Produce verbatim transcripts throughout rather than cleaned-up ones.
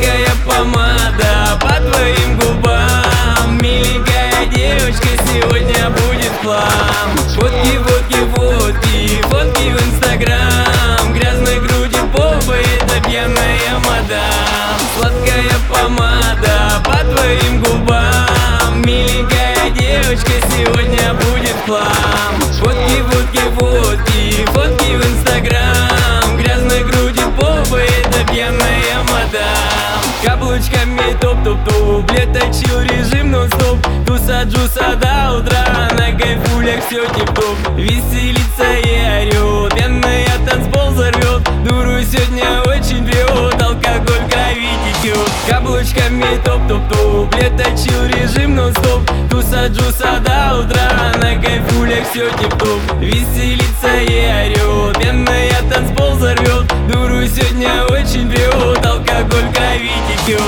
Сладкая помада по твоим губам. Миленькая девочка, сегодня будет хлам. Фотки, фотки, фотки, фотки в инстаграм. Грязной груди попы, это пьяная мадам. Сладкая помада по твоим губам. Миленькая девочка, сегодня будет хлам. Фотки, фотки, фотки, фотки в инстаграм. Грязной груди попы, это пьяная мадам. Каблучками топ-топ-топ, леточил режим нон-стоп. Туса джуса до утра, на кайфулях все тип-топ. Веселится и орёт, пьяная танцпол взорвет. Дуру сегодня очень прет, алкоголь крови течет. Каблучками топ-топ-топ, леточил режим нон-стоп. Туса джуса до утра, на кайфулях все тип-топ. Веселится и орёт, пьяная танцпол взорвет. Дуру сегодня очень прет, алкоголь крови течет.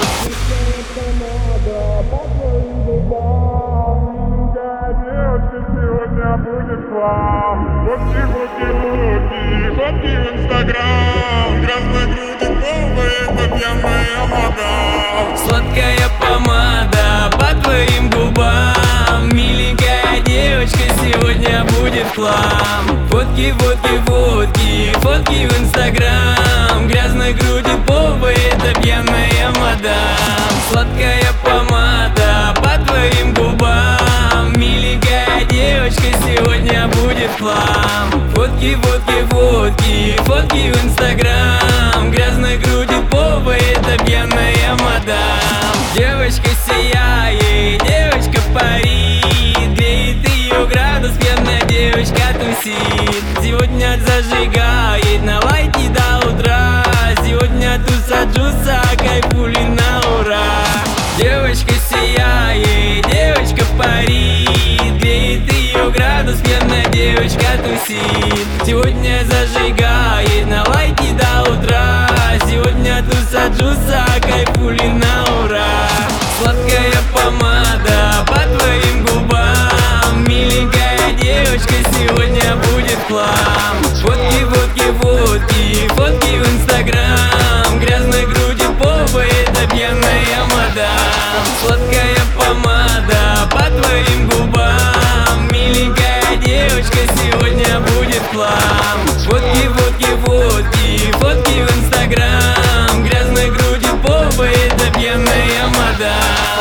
Фотки, фотки, фотки, фотки в инстаграм. Грязной груди попы, это пьяная мадам. Сладкая помада по твоим губам. Миленькая девочка, сегодня будет хлам. Фотки, фотки, фотки, фотки в инстаграм. Грязной груди попы, это пьяная мадам. Сладкая помада по твоим губам. Миленькая девочка, сегодня будет хлам. Фотки, фотки, фотки, фотки в инстаграм. Грязной груди попы, это пьяная мадам. Девочка сияет, девочка парит. Греет ее градус, пьяная девочка тусит. Сегодня зажигает на лайке до утра. Сегодня туса джуса, кайфули на ура. Девочка сияет, девочка парит. Греет ее градус, пьяная девочка тусит. Сегодня зажигает на лайке до утра. Сегодня туса джуса, кайфули на ура. Сладкая помада по твоим губам. Миленькая девочка, сегодня будет хлам. Фотки, фотки, фотки, фотки в инстаграм. Грязной груди попы, это пьяная мадам. Сладкая помада по твоим губам. Миленькая девочка, сегодня будет хлам. Фотки, фотки, фотки, фотки в инстаграм. Грязной груди попы, это пьяная мадам.